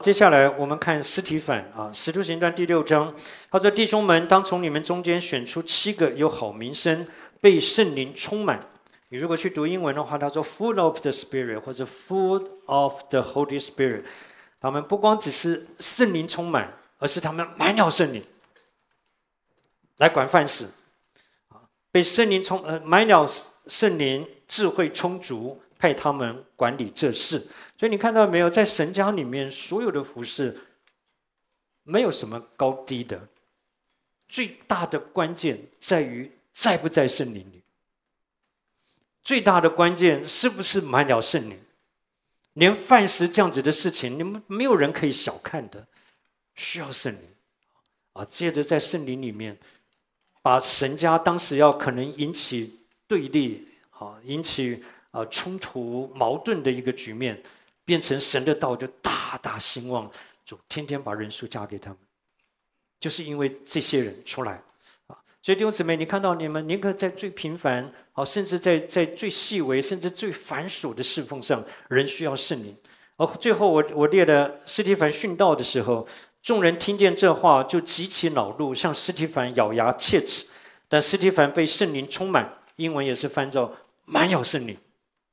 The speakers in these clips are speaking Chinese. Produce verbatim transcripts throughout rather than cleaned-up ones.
接下来我们看司提反啊，《使徒行传》第六章，他说：“弟兄们，当从你们中间选出七个有好名声、被圣灵充满。”你如果去读英文的话，他说 “full of the Spirit” 或者 “full of the Holy Spirit”。他们不光只是圣灵充满，而是他们满了圣灵，来管饭事。被圣灵充呃满了圣灵，智慧充足，派他们管理这事。所以你看到没有，在神家里面，所有的服事没有什么高低的，最大的关键在于在不在圣灵里，最大的关键是不是满了圣灵。连饭食这样子的事情，你们没有人可以小看的，需要圣灵啊！接着在圣灵里面，把神家当时要可能引起对立啊，引起啊冲突矛盾的一个局面，变成神的道就大大兴旺，就天天把人数加给他们，就是因为这些人出来啊。所以弟兄姊妹，你看到你们宁可在最平凡啊，甚至在在最细微，甚至最繁琐的侍奉上，人需要圣灵。而最后我我列了司提反殉道的时候，众人听见这话就极其恼怒，向司提反咬牙切齿。但司提反被圣灵充满，英文也是翻照满有圣灵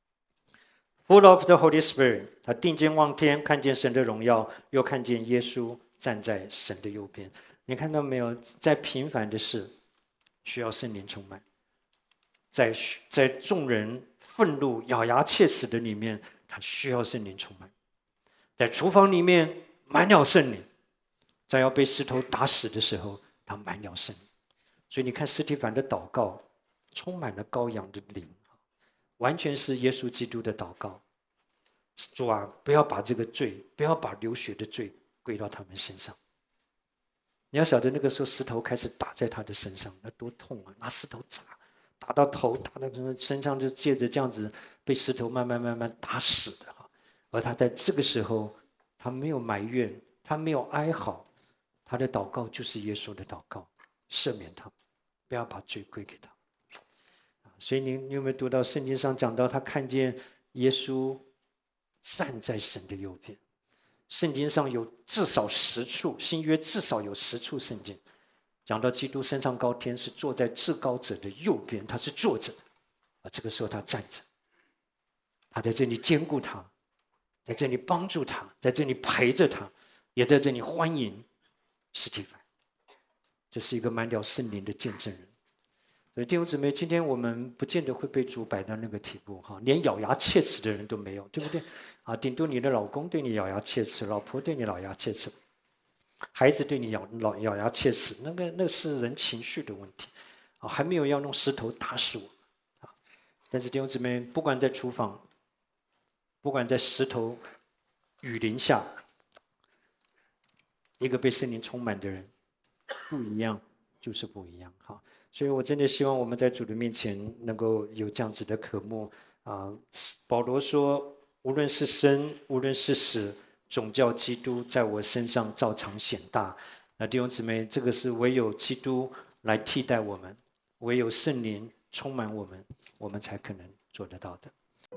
，full of the Holy Spirit。他定睛望天，看见神的荣耀，又看见耶稣站在神的右边。你看到没有？在平凡的事，需要圣灵充满；在在众人愤怒、咬牙切齿的里面，他需要圣灵充满；在厨房里面满了圣灵，在要被石头打死的时候，他满了圣灵。所以你看司提反的祷告，充满了羔羊的灵，完全是耶稣基督的祷告。主啊，不要把这个罪，不要把流血的罪归到他们身上。你要晓得那个时候石头开始打在他的身上，那多痛啊！拿石头砸，打到头，打到身上，就借着这样子被石头慢慢慢慢打死的。而他在这个时候，他没有埋怨，他没有哀嚎，他的祷告就是耶稣的祷告，赦免他，不要把罪归给他。所以你你有没有读到圣经上讲到他看见耶稣站在神的右边？圣经上有至少十处，新约至少有十处圣经讲到基督升上高天，是坐在至高者的右边，他是坐着的，而这个时候他站着，他在这里兼顾他，在这里帮助他，在这里陪着他，也在这里欢迎司提反。这是一个满了圣灵的见证人。所以弟兄姊妹，今天我们不见得会被主摆到那个地步，连咬牙切齿的人都没有，对不对？啊，顶多你的老公对你咬牙切齿，老婆对你咬牙切齿，孩子对你咬咬咬牙切齿，那个那是人情绪的问题，啊，还没有要用石头打死我，啊！但是弟兄姊妹，不管在厨房，不管在石头雨林下，一个被圣灵充满的人，不一样就是不一样，哈！所以我真的希望我们在主的面前能够有这样子的渴慕啊！保罗说，无论是生，无论是死，总叫基督在我身上照常显大。那弟兄姊妹，这个是唯有基督来替代我们，唯有圣灵充满我们，我们才可能做得到的。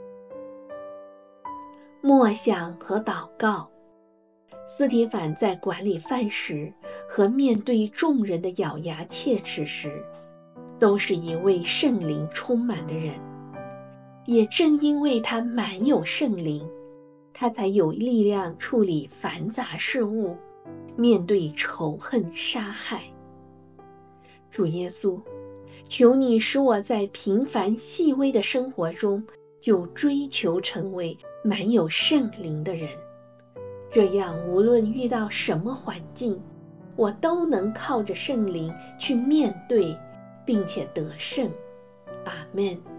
默想和祷告。司提反在管理饭食和面对众人的咬牙切齿时，都是一位圣灵充满的人。也正因为他满有圣灵，他才有力量处理繁杂事务，面对仇恨杀害。主耶稣，求你使我在平凡细微的生活中就追求成为满有圣灵的人，这样无论遇到什么环境，我都能靠着圣灵去面对并且得胜。阿们。